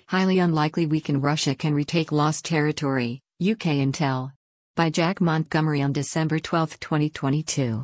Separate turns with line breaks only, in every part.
Highly unlikely weakened Russia can retake lost territory, UK Intel. By Jack Montgomery on December 12, 2022.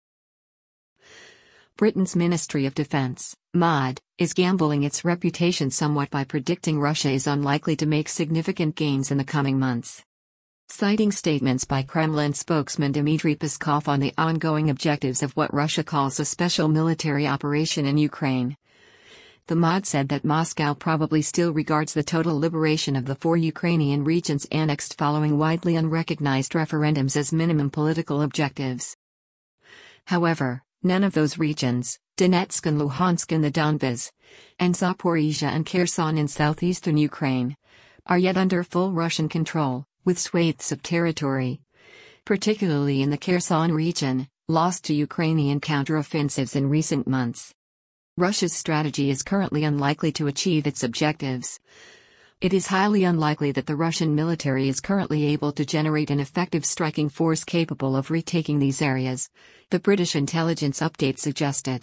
Britain's Ministry of Defence, MOD, is gambling its reputation somewhat by predicting Russia is unlikely to make significant gains in the coming months. Citing statements by Kremlin spokesman Dmitry Peskov on the ongoing objectives of what Russia calls a special military operation in Ukraine, the MOD said that Moscow probably still regards the total liberation of the 4 Ukrainian regions annexed following widely unrecognized referendums as minimum political objectives. However, none of those regions, Donetsk and Luhansk in the Donbas, and Zaporizhia and Kherson in southeastern Ukraine, are yet under full Russian control, with swathes of territory, particularly in the Kherson region, lost to Ukrainian counteroffensives in recent months. Russia's strategy is currently unlikely to achieve its objectives. It is highly unlikely that the Russian military is currently able to generate an effective striking force capable of retaking these areas, the British intelligence update suggested.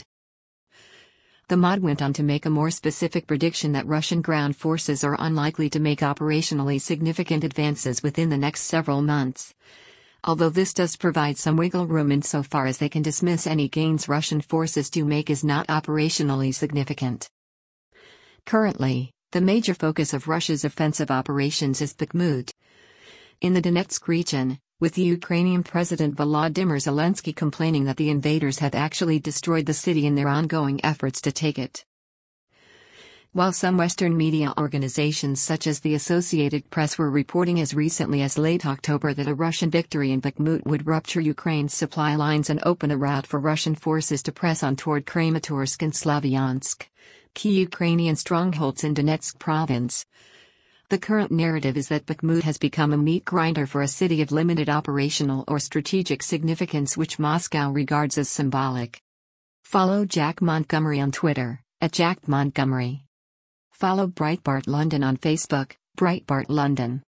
The MOD went on to make a more specific prediction that Russian ground forces are unlikely to make operationally significant advances within the next several months, although this does provide some wiggle room insofar as they can dismiss any gains Russian forces do make as not operationally significant. Currently, the major focus of Russia's offensive operations is Bakhmut, in the Donetsk region, with the Ukrainian President Volodymyr Zelensky complaining that the invaders have actually destroyed the city in their ongoing efforts to take it. While some Western media organizations such as the Associated Press were reporting as recently as late October that a Russian victory in Bakhmut would rupture Ukraine's supply lines and open a route for Russian forces to press on toward Kramatorsk and Slavyansk, key Ukrainian strongholds in Donetsk province, the current narrative is that Bakhmut has become a meat grinder for a city of limited operational or strategic significance which Moscow regards as symbolic. Follow Jack Montgomery on Twitter, @JackMontgomery. Follow Breitbart London on Facebook, Breitbart London.